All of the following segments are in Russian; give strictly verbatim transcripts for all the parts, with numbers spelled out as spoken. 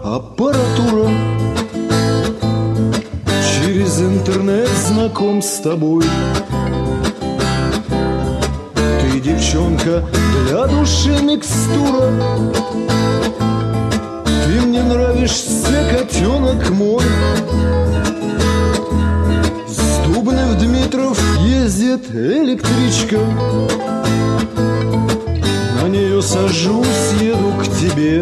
аппаратура. Через интернет знаком с тобой. Ты, девчонка, для души микстура. Ты мне нравишься, котенок мой. С Дубны в Дмитров ездит электричка. На нее сажусь, еду к тебе.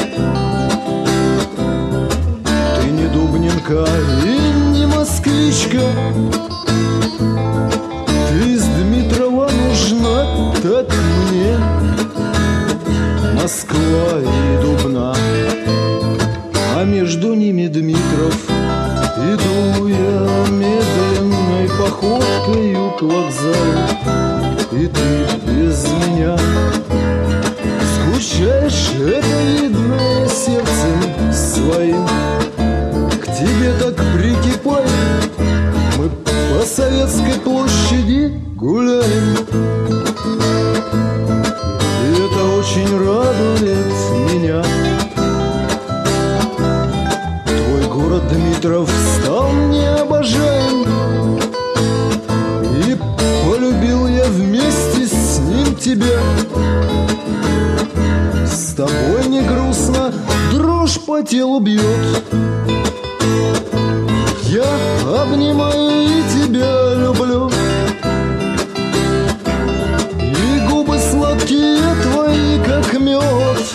Ты не дубнинка и не москвичка. Ты из Дмитрова нужна так мне. Москва и Дубна, а между ними Дмитров. Иду я медленной походкою к вокзалу, и ты без меня скучаешь, это видно, я сердцем своим к тебе так прикипаю. Мы по Советской площади гуляем, и это очень радует меня. Твой город Дмитров стал мне обожаем, и полюбил я вместе с ним тебя. С тобой не грустно, дрожь по телу бьет. Я обнимаю и тебя люблю, и губы сладкие твои, как мед.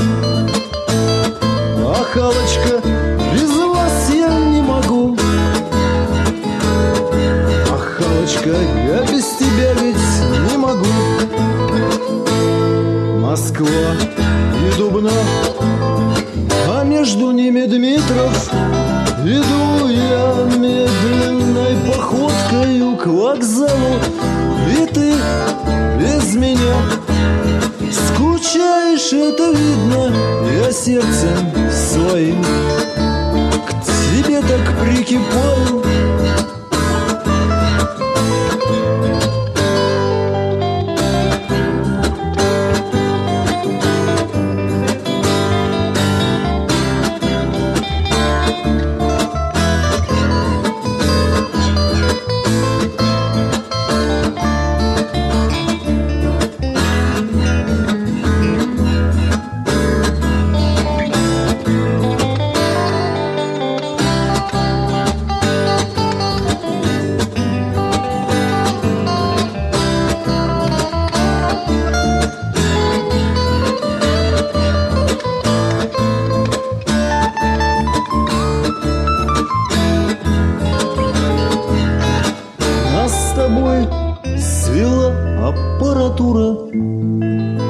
Ах, Аллочка, без вас я не могу. Ах, Аллочка, я без тебя ведь не могу. Москва и Дубна, а между ними Дмитров. Иду я медленной походкою к вокзалу, и ты без меня скучаешь, это видно, я сердцем своим к тебе так прикипаю. Свела аппаратура.